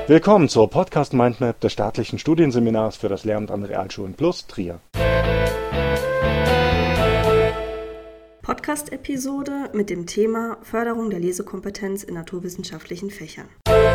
Willkommen zur Podcast Mindmap des staatlichen Studienseminars für das Lehramt an Realschulen Plus Trier. Podcast-Episode mit dem Thema Förderung der Lesekompetenz in naturwissenschaftlichen Fächern.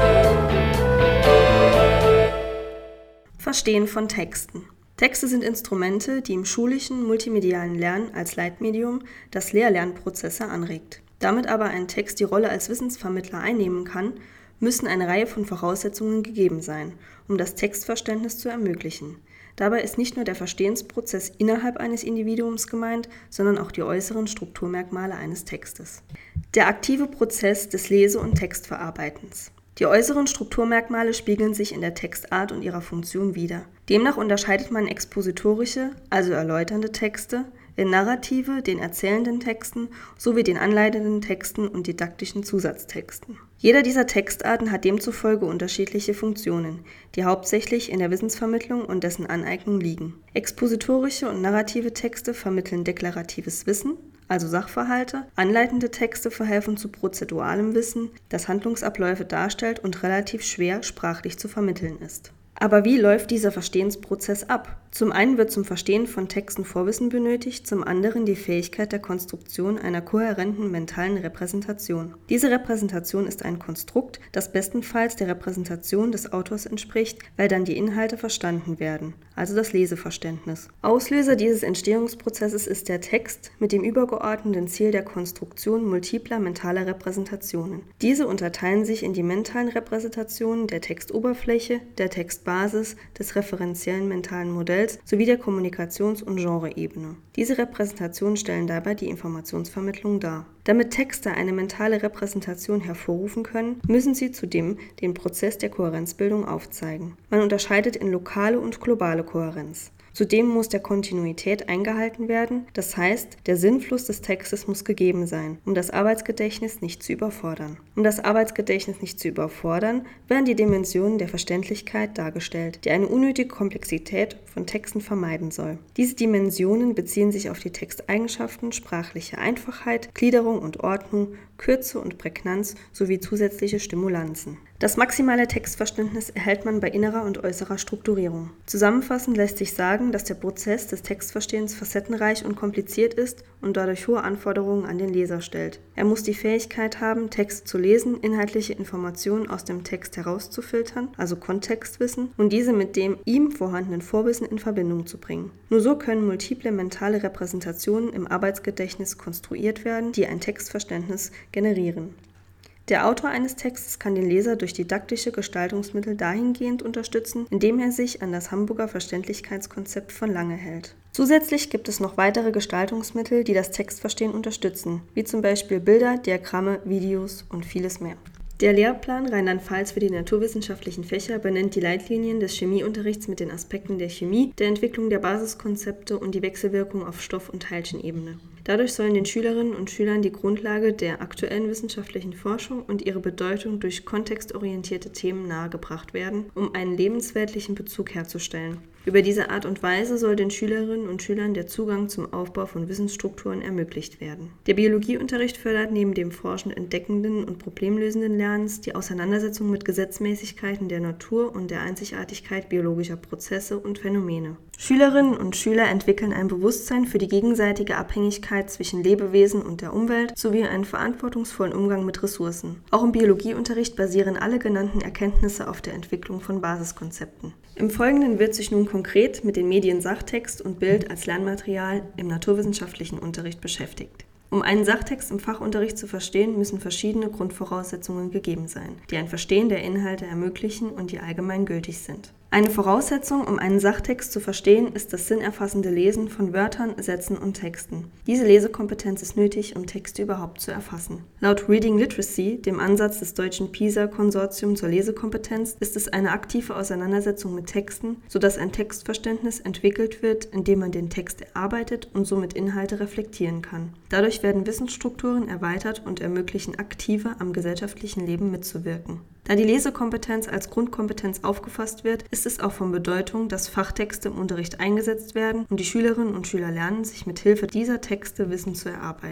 Verstehen von Texten. Texte sind Instrumente, die im schulischen multimedialen Lernen als Leitmedium das Lehr-Lernprozesse anregt. Damit aber ein Text die Rolle als Wissensvermittler einnehmen kann, müssen eine Reihe von Voraussetzungen gegeben sein, um das Textverständnis zu ermöglichen. Dabei ist nicht nur der Verstehensprozess innerhalb eines Individuums gemeint, sondern auch die äußeren Strukturmerkmale eines Textes. Der aktive Prozess des Lese- und Textverarbeitens. Die äußeren Strukturmerkmale spiegeln sich in der Textart und ihrer Funktion wider. Demnach unterscheidet man expositorische, also erläuternde Texte, in narrative, den erzählenden Texten, sowie den anleitenden Texten und didaktischen Zusatztexten. Jeder dieser Textarten hat demzufolge unterschiedliche Funktionen, die hauptsächlich in der Wissensvermittlung und dessen Aneignung liegen. Expositorische und narrative Texte vermitteln deklaratives Wissen, also Sachverhalte. Anleitende Texte verhelfen zu prozeduralem Wissen, das Handlungsabläufe darstellt und relativ schwer sprachlich zu vermitteln ist. Aber wie läuft dieser Verstehensprozess ab? Zum einen wird zum Verstehen von Texten Vorwissen benötigt, zum anderen die Fähigkeit der Konstruktion einer kohärenten mentalen Repräsentation. Diese Repräsentation ist ein Konstrukt, das bestenfalls der Repräsentation des Autors entspricht, weil dann die Inhalte verstanden werden, also das Leseverständnis. Auslöser dieses Entstehungsprozesses ist der Text mit dem übergeordneten Ziel der Konstruktion multipler mentaler Repräsentationen. Diese unterteilen sich in die mentalen Repräsentationen der Textoberfläche, der Textbasis, des referenziellen mentalen Modells sowie der Kommunikations- und Genreebene. Diese Repräsentationen stellen dabei die Informationsvermittlung dar. Damit Texte eine mentale Repräsentation hervorrufen können, müssen sie zudem den Prozess der Kohärenzbildung aufzeigen. Man unterscheidet in lokale und globale Kohärenz. Zudem muss der Kontinuität eingehalten werden, das heißt, der Sinnfluss des Textes muss gegeben sein, um das Arbeitsgedächtnis nicht zu überfordern. Um das Arbeitsgedächtnis nicht zu überfordern, werden die Dimensionen der Verständlichkeit dargestellt, die eine unnötige Komplexität von Texten vermeiden soll. Diese Dimensionen beziehen sich auf die Texteigenschaften, sprachliche Einfachheit, Gliederung und Ordnung, Kürze und Prägnanz sowie zusätzliche Stimulanzen. Das maximale Textverständnis erhält man bei innerer und äußerer Strukturierung. Zusammenfassend lässt sich sagen, dass der Prozess des Textverstehens facettenreich und kompliziert ist und dadurch hohe Anforderungen an den Leser stellt. Er muss die Fähigkeit haben, Texte zu lesen, inhaltliche Informationen aus dem Text herauszufiltern, also Kontextwissen, und diese mit dem ihm vorhandenen Vorwissen in Verbindung zu bringen. Nur so können multiple mentale Repräsentationen im Arbeitsgedächtnis konstruiert werden, die ein Textverständnis generieren. Der Autor eines Textes kann den Leser durch didaktische Gestaltungsmittel dahingehend unterstützen, indem er sich an das Hamburger Verständlichkeitskonzept von Lange hält. Zusätzlich gibt es noch weitere Gestaltungsmittel, die das Textverstehen unterstützen, wie zum Beispiel Bilder, Diagramme, Videos und vieles mehr. Der Lehrplan Rheinland-Pfalz für die naturwissenschaftlichen Fächer benennt die Leitlinien des Chemieunterrichts mit den Aspekten der Chemie, der Entwicklung der Basiskonzepte und die Wechselwirkung auf Stoff- und Teilchenebene. Dadurch sollen den Schülerinnen und Schülern die Grundlage der aktuellen wissenschaftlichen Forschung und ihre Bedeutung durch kontextorientierte Themen nahegebracht werden, um einen lebensweltlichen Bezug herzustellen. Über diese Art und Weise soll den Schülerinnen und Schülern der Zugang zum Aufbau von Wissensstrukturen ermöglicht werden. Der Biologieunterricht fördert neben dem forschend entdeckenden und problemlösenden Lernens die Auseinandersetzung mit Gesetzmäßigkeiten der Natur und der Einzigartigkeit biologischer Prozesse und Phänomene. Schülerinnen und Schüler entwickeln ein Bewusstsein für die gegenseitige Abhängigkeit zwischen Lebewesen und der Umwelt sowie einen verantwortungsvollen Umgang mit Ressourcen. Auch im Biologieunterricht basieren alle genannten Erkenntnisse auf der Entwicklung von Basiskonzepten. Im Folgenden wird sich nun konkret mit den Medien Sachtext und Bild als Lernmaterial im naturwissenschaftlichen Unterricht beschäftigt. Um einen Sachtext im Fachunterricht zu verstehen, müssen verschiedene Grundvoraussetzungen gegeben sein, die ein Verstehen der Inhalte ermöglichen und die allgemein gültig sind. Eine Voraussetzung, um einen Sachtext zu verstehen, ist das sinnerfassende Lesen von Wörtern, Sätzen und Texten. Diese Lesekompetenz ist nötig, um Texte überhaupt zu erfassen. Laut Reading Literacy, dem Ansatz des deutschen PISA-Konsortiums zur Lesekompetenz, ist es eine aktive Auseinandersetzung mit Texten, sodass ein Textverständnis entwickelt wird, indem man den Text erarbeitet und somit Inhalte reflektieren kann. Dadurch werden Wissensstrukturen erweitert und ermöglichen aktiver am gesellschaftlichen Leben mitzuwirken. Da die Lesekompetenz als Grundkompetenz aufgefasst wird, ist es auch von Bedeutung, dass Fachtexte im Unterricht eingesetzt werden und die Schülerinnen und Schüler lernen, sich mit Hilfe dieser Texte Wissen zu erarbeiten.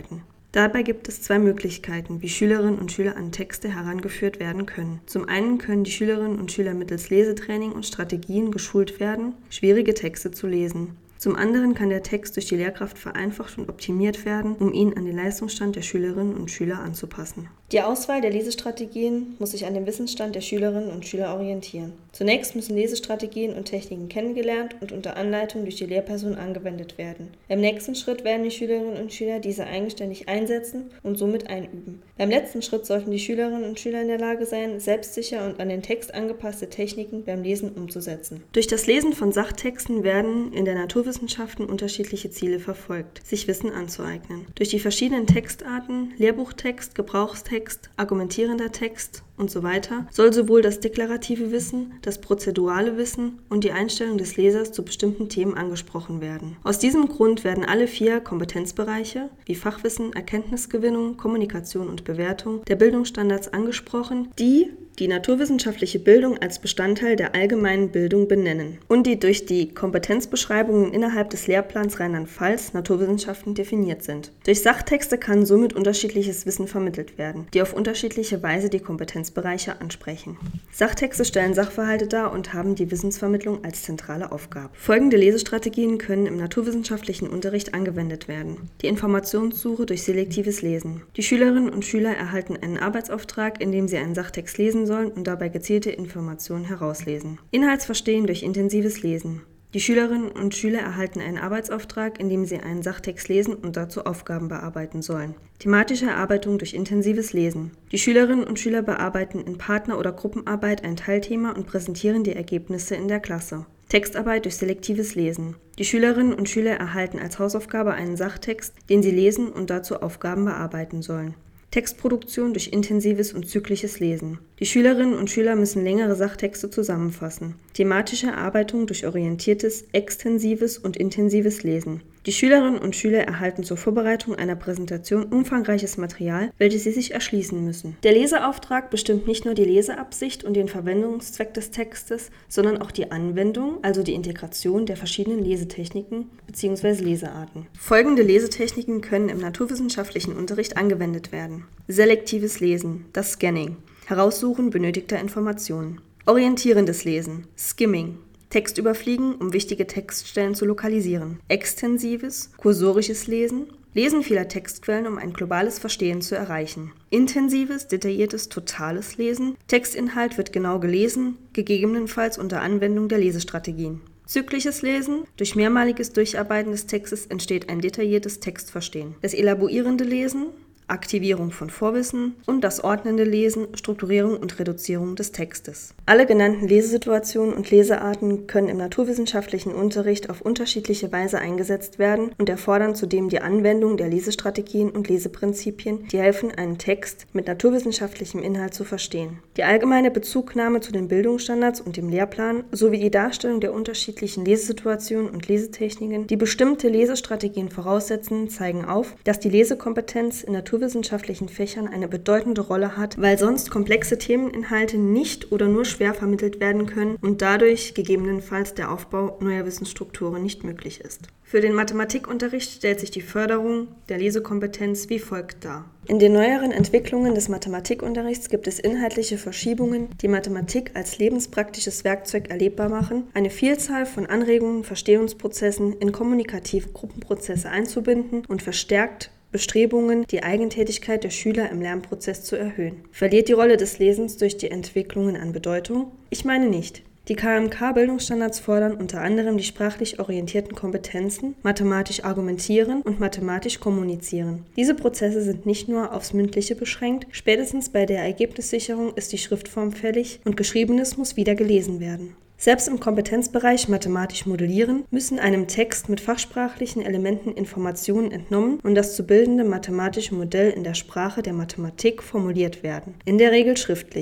Dabei gibt es 2 Möglichkeiten, wie Schülerinnen und Schüler an Texte herangeführt werden können. Zum einen können die Schülerinnen und Schüler mittels Lesetraining und Strategien geschult werden, schwierige Texte zu lesen. Zum anderen kann der Text durch die Lehrkraft vereinfacht und optimiert werden, um ihn an den Leistungsstand der Schülerinnen und Schüler anzupassen. Die Auswahl der Lesestrategien muss sich an dem Wissensstand der Schülerinnen und Schüler orientieren. Zunächst müssen Lesestrategien und Techniken kennengelernt und unter Anleitung durch die Lehrperson angewendet werden. Im nächsten Schritt werden die Schülerinnen und Schüler diese eigenständig einsetzen und somit einüben. Beim letzten Schritt sollten die Schülerinnen und Schüler in der Lage sein, selbstsicher und an den Text angepasste Techniken beim Lesen umzusetzen. Durch das Lesen von Sachtexten werden in der Naturwissenschaften unterschiedliche Ziele verfolgt, sich Wissen anzueignen. Durch die verschiedenen Textarten, Lehrbuchtext, Gebrauchstext, argumentierender Text und so weiter, soll sowohl das deklarative Wissen, das prozedurale Wissen und die Einstellung des Lesers zu bestimmten Themen angesprochen werden. Aus diesem Grund werden alle 4 Kompetenzbereiche wie Fachwissen, Erkenntnisgewinnung, Kommunikation und Bewertung der Bildungsstandards angesprochen, die naturwissenschaftliche Bildung als Bestandteil der allgemeinen Bildung benennen und die durch die Kompetenzbeschreibungen innerhalb des Lehrplans Rheinland-Pfalz Naturwissenschaften definiert sind. Durch Sachtexte kann somit unterschiedliches Wissen vermittelt werden, die auf unterschiedliche Weise die Kompetenzbereiche ansprechen. Sachtexte stellen Sachverhalte dar und haben die Wissensvermittlung als zentrale Aufgabe. Folgende Lesestrategien können im naturwissenschaftlichen Unterricht angewendet werden. Die Informationssuche durch selektives Lesen. Die Schülerinnen und Schüler erhalten einen Arbeitsauftrag, in dem sie einen Sachtext lesen sollen und dabei gezielte Informationen herauslesen. Inhaltsverstehen durch intensives Lesen. Die Schülerinnen und Schüler erhalten einen Arbeitsauftrag, in dem sie einen Sachtext lesen und dazu Aufgaben bearbeiten sollen. Thematische Erarbeitung durch intensives Lesen. Die Schülerinnen und Schüler bearbeiten in Partner- oder Gruppenarbeit ein Teilthema und präsentieren die Ergebnisse in der Klasse. Textarbeit durch selektives Lesen. Die Schülerinnen und Schüler erhalten als Hausaufgabe einen Sachtext, den sie lesen und dazu Aufgaben bearbeiten sollen. Textproduktion durch intensives und zyklisches Lesen. Die Schülerinnen und Schüler müssen längere Sachtexte zusammenfassen. Thematische Erarbeitung durch orientiertes, extensives und intensives Lesen. Die Schülerinnen und Schüler erhalten zur Vorbereitung einer Präsentation umfangreiches Material, welches sie sich erschließen müssen. Der Leseauftrag bestimmt nicht nur die Leseabsicht und den Verwendungszweck des Textes, sondern auch die Anwendung, also die Integration der verschiedenen Lesetechniken bzw. Lesearten. Folgende Lesetechniken können im naturwissenschaftlichen Unterricht angewendet werden. Selektives Lesen, das Scanning. Heraussuchen benötigter Informationen. Orientierendes Lesen, Skimming. Text überfliegen, um wichtige Textstellen zu lokalisieren. Extensives, kursorisches Lesen. Lesen vieler Textquellen, um ein globales Verstehen zu erreichen. Intensives, detailliertes, totales Lesen. Textinhalt wird genau gelesen, gegebenenfalls unter Anwendung der Lesestrategien. Zyklisches Lesen. Durch mehrmaliges Durcharbeiten des Textes entsteht ein detailliertes Textverstehen. Das elaborierende Lesen. Aktivierung von Vorwissen und das ordnende Lesen, Strukturierung und Reduzierung des Textes. Alle genannten Lesesituationen und Lesearten können im naturwissenschaftlichen Unterricht auf unterschiedliche Weise eingesetzt werden und erfordern zudem die Anwendung der Lesestrategien und Leseprinzipien, die helfen, einen Text mit naturwissenschaftlichem Inhalt zu verstehen. Die allgemeine Bezugnahme zu den Bildungsstandards und dem Lehrplan sowie die Darstellung der unterschiedlichen Lesesituationen und Lesetechniken, die bestimmte Lesestrategien voraussetzen, zeigen auf, dass die Lesekompetenz in naturwissenschaftlichen Fächern eine bedeutende Rolle hat, weil sonst komplexe Themeninhalte nicht oder nur schwer vermittelt werden können und dadurch gegebenenfalls der Aufbau neuer Wissensstrukturen nicht möglich ist. Für den Mathematikunterricht stellt sich die Förderung der Lesekompetenz wie folgt dar. In den neueren Entwicklungen des Mathematikunterrichts gibt es inhaltliche Verschiebungen, die Mathematik als lebenspraktisches Werkzeug erlebbar machen, eine Vielzahl von Anregungen, Verstehungsprozessen in kommunikative Gruppenprozesse einzubinden und verstärkt Bestrebungen, die Eigentätigkeit der Schüler im Lernprozess zu erhöhen. Verliert die Rolle des Lesens durch die Entwicklungen an Bedeutung? Ich meine nicht. Die KMK-Bildungsstandards fordern unter anderem die sprachlich orientierten Kompetenzen, mathematisch argumentieren und mathematisch kommunizieren. Diese Prozesse sind nicht nur aufs Mündliche beschränkt, spätestens bei der Ergebnissicherung ist die Schriftform fällig und Geschriebenes muss wieder gelesen werden. Selbst im Kompetenzbereich mathematisch modellieren müssen einem Text mit fachsprachlichen Elementen Informationen entnommen und das zu bildende mathematische Modell in der Sprache der Mathematik formuliert werden, in der Regel schriftlich.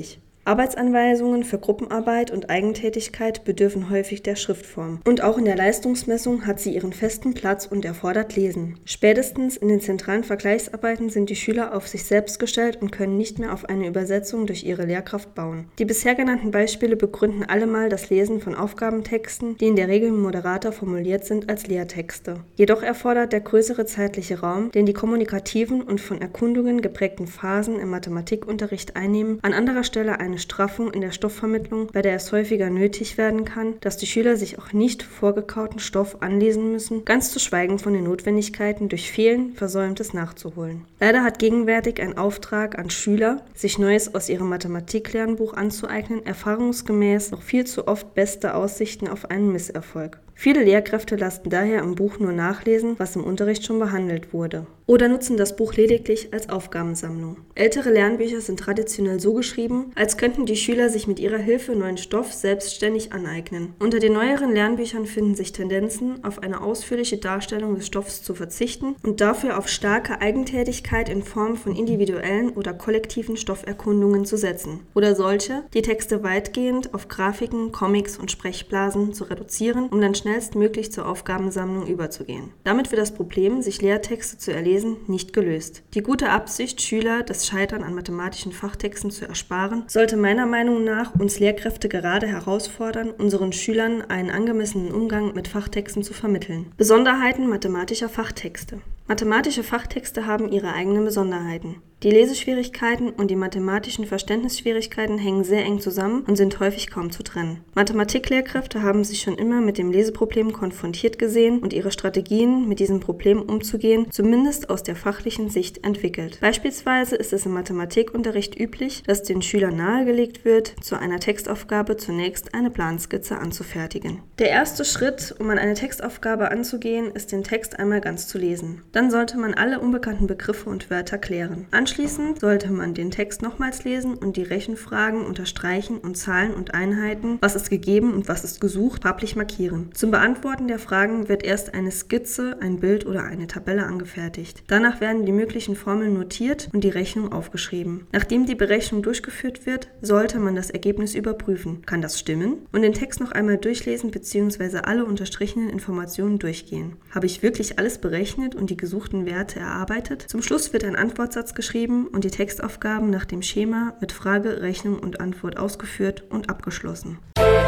Arbeitsanweisungen für Gruppenarbeit und Eigentätigkeit bedürfen häufig der Schriftform. Und auch in der Leistungsmessung hat sie ihren festen Platz und erfordert Lesen. Spätestens in den zentralen Vergleichsarbeiten sind die Schüler auf sich selbst gestellt und können nicht mehr auf eine Übersetzung durch ihre Lehrkraft bauen. Die bisher genannten Beispiele begründen allemal das Lesen von Aufgabentexten, die in der Regel moderater formuliert sind als Lehrtexte. Jedoch erfordert der größere zeitliche Raum, den die kommunikativen und von Erkundungen geprägten Phasen im Mathematikunterricht einnehmen, an anderer Stelle eine Straffung in der Stoffvermittlung, bei der es häufiger nötig werden kann, dass die Schüler sich auch nicht vorgekauten Stoff anlesen müssen, ganz zu schweigen von den Notwendigkeiten, durch Fehlen Versäumtes nachzuholen. Leider hat gegenwärtig ein Auftrag an Schüler, sich Neues aus ihrem Mathematiklernbuch anzueignen, erfahrungsgemäß noch viel zu oft beste Aussichten auf einen Misserfolg. Viele Lehrkräfte lassen daher im Buch nur nachlesen, was im Unterricht schon behandelt wurde. Oder nutzen das Buch lediglich als Aufgabensammlung. Ältere Lernbücher sind traditionell so geschrieben, als könnten die Schüler sich mit ihrer Hilfe neuen Stoff selbstständig aneignen. Unter den neueren Lernbüchern finden sich Tendenzen, auf eine ausführliche Darstellung des Stoffs zu verzichten und dafür auf starke Eigentätigkeit in Form von individuellen oder kollektiven Stofferkundungen zu setzen. Oder solche, die Texte weitgehend auf Grafiken, Comics und Sprechblasen zu reduzieren, um dann schnellstmöglich zur Aufgabensammlung überzugehen. Damit wird das Problem, sich Lehrtexte zu erlesen, nicht gelöst. Die gute Absicht, Schüler das Scheitern an mathematischen Fachtexten zu ersparen, sollte meiner Meinung nach uns Lehrkräfte gerade herausfordern, unseren Schülern einen angemessenen Umgang mit Fachtexten zu vermitteln. Besonderheiten mathematischer Fachtexte. Mathematische Fachtexte haben ihre eigenen Besonderheiten. Die Leseschwierigkeiten und die mathematischen Verständnisschwierigkeiten hängen sehr eng zusammen und sind häufig kaum zu trennen. Mathematiklehrkräfte haben sich schon immer mit dem Leseproblem konfrontiert gesehen und ihre Strategien, mit diesem Problem umzugehen, zumindest aus der fachlichen Sicht entwickelt. Beispielsweise ist es im Mathematikunterricht üblich, dass den Schülern nahegelegt wird, zu einer Textaufgabe zunächst eine Planskizze anzufertigen. Der erste Schritt, um an eine Textaufgabe anzugehen, ist, den Text einmal ganz zu lesen. Dann sollte man alle unbekannten Begriffe und Wörter klären. Anschließend sollte man den Text nochmals lesen und die Rechenfragen unterstreichen und Zahlen und Einheiten, was ist gegeben und was ist gesucht, farblich markieren. Zum Beantworten der Fragen wird erst eine Skizze, ein Bild oder eine Tabelle angefertigt. Danach werden die möglichen Formeln notiert und die Rechnung aufgeschrieben. Nachdem die Berechnung durchgeführt wird, sollte man das Ergebnis überprüfen. Kann das stimmen? Und den Text noch einmal durchlesen bzw. alle unterstrichenen Informationen durchgehen. Habe ich wirklich alles berechnet und die gesuchten Werte erarbeitet? Zum Schluss wird ein Antwortsatz geschrieben und die Textaufgaben nach dem Schema mit Frage, Rechnung und Antwort ausgeführt und abgeschlossen.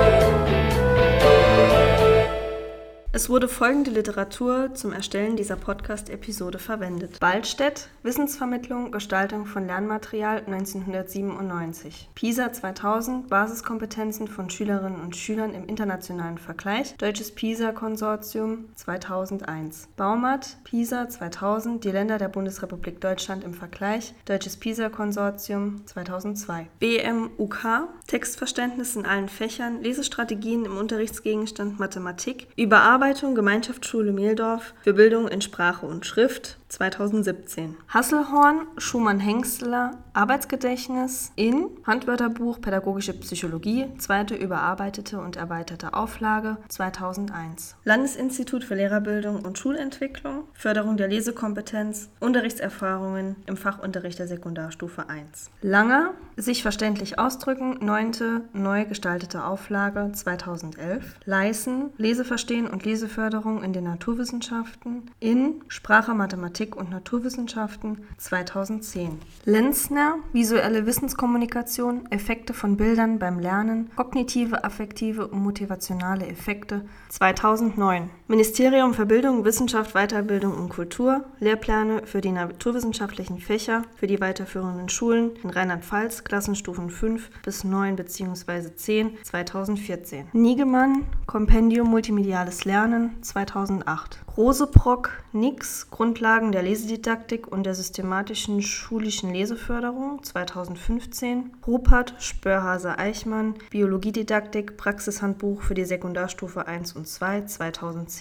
Es wurde folgende Literatur zum Erstellen dieser Podcast-Episode verwendet: Ballstedt, Wissensvermittlung, Gestaltung von Lernmaterial 1997. PISA 2000, Basiskompetenzen von Schülerinnen und Schülern im internationalen Vergleich, Deutsches PISA-Konsortium 2001. Baumert, PISA 2000, die Länder der Bundesrepublik Deutschland im Vergleich, Deutsches PISA-Konsortium 2002. BMUK, Textverständnis in allen Fächern, Lesestrategien im Unterrichtsgegenstand Mathematik, Überarbeitung Gemeinschaftsschule Mehldorf für Bildung in Sprache und Schrift 2017. Hasselhorn, Schumann-Hengstler, Arbeitsgedächtnis in Handwörterbuch Pädagogische Psychologie, zweite überarbeitete und erweiterte Auflage 2001. Landesinstitut für Lehrerbildung und Schulentwicklung, Förderung der Lesekompetenz, Unterrichtserfahrungen im Fachunterricht der Sekundarstufe 1. Langer, sich verständlich ausdrücken, 9. neu gestaltete Auflage 2011. Leißen, Leseverstehen und Leseförderung in den Naturwissenschaften in Sprache, Mathematik und Naturwissenschaften 2010. Lenzner, visuelle Wissenskommunikation, Effekte von Bildern beim Lernen, kognitive, affektive und motivationale Effekte 2009. Ministerium für Bildung, Wissenschaft, Weiterbildung und Kultur, Lehrpläne für die naturwissenschaftlichen Fächer für die weiterführenden Schulen in Rheinland-Pfalz, Klassenstufen 5 bis 9 bzw. 10 2014. Niegemann, Kompendium Multimediales Lernen 2008. Roseprock, Nix, Grundlagen der Lesedidaktik und der systematischen schulischen Leseförderung 2015. Ruppert, Spörhase-Eichmann, Biologiedidaktik, Praxishandbuch für die Sekundarstufe 1 und 2 2010.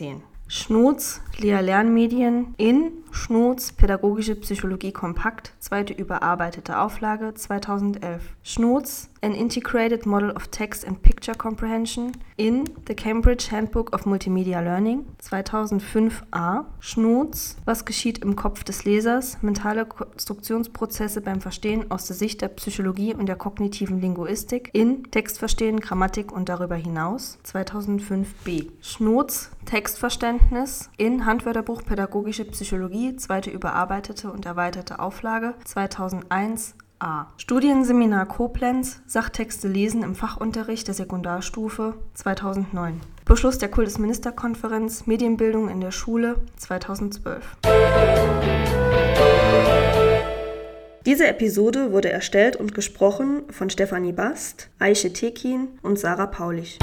Schnooz, Lehr-Lernmedien in Schnooz, Pädagogische Psychologie kompakt, 2. überarbeitete Auflage, 2011. Schnooz, An Integrated Model of Text and Picture Comprehension in The Cambridge Handbook of Multimedia Learning, 2005a. Schnooz, Was geschieht im Kopf des Lesers? Mentale Konstruktionsprozesse beim Verstehen aus der Sicht der Psychologie und der kognitiven Linguistik in Textverstehen, Grammatik und darüber hinaus, 2005b. Schnooz, Textverständnis in Handwörterbuch Pädagogische Psychologie, 2. überarbeitete und erweiterte Auflage, 2001a. Studienseminar Koblenz, Sachtexte lesen im Fachunterricht der Sekundarstufe, 2009. Beschluss der Kultusministerkonferenz, Medienbildung in der Schule, 2012. Diese Episode wurde erstellt und gesprochen von Stefanie Bast, Aische Tekin und Sarah Paulich.